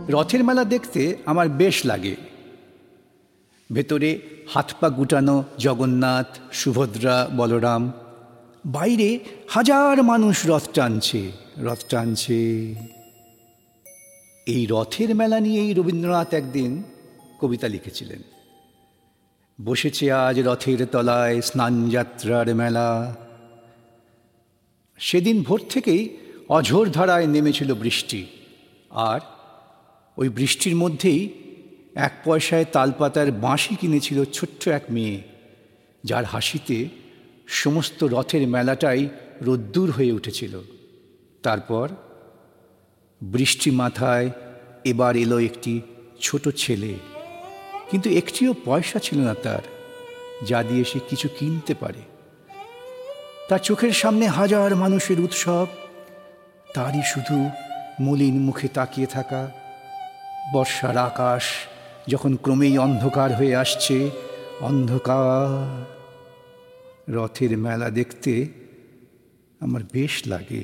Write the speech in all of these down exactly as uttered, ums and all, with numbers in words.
রথের মেলা দেখতে আমার বেশ লাগে। ভেতরে হাত পা গুটানো জগন্নাথ, সুভদ্রা, বলরাম, বাইরে হাজার মানুষ রথ টানছে রথ টানছে এই রথের মেলা নিয়েই রবীন্দ্রনাথ একদিন কবিতা লিখেছিলেন। বসেছে আজ রথের তলায় স্নানযাত্রার মেলা। সেদিন ভোর থেকেই অঝোর ধারায় নেমেছিল বৃষ্টি, আর ওই বৃষ্টির মধ্যেই এক পয়সায় তালপাতার বাঁশি কিনেছিল ছোট্ট এক মেয়ে, যার হাসিতে সমস্ত রথের মেলাটাই রোদ্দুর হয়ে উঠেছিল। তারপর বৃষ্টি মাথায় এবার এলো একটি ছোট ছেলে, কিন্তু একটিও পয়সা ছিল না তার, যা দিয়ে সে কিছু কিনতে পারে। তার চোখের সামনে হাজার মানুষের উৎসব, তারই শুধু মলিন মুখে তাকিয়ে থাকা। বর্ষার আকাশ যখন ক্রমেই অন্ধকার হয়ে আসছে, অন্ধকার। রথের মেলা দেখতে আমার বেশ লাগে,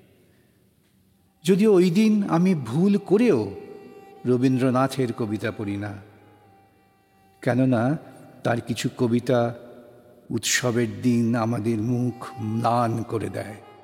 যদিও ওই দিন আমি ভুল করেও রবীন্দ্রনাথের কবিতা পড়ি না, কেননা তার কিছু কবিতা উৎসবের দিন আমাদের মুখ ম্লান করে দেয়।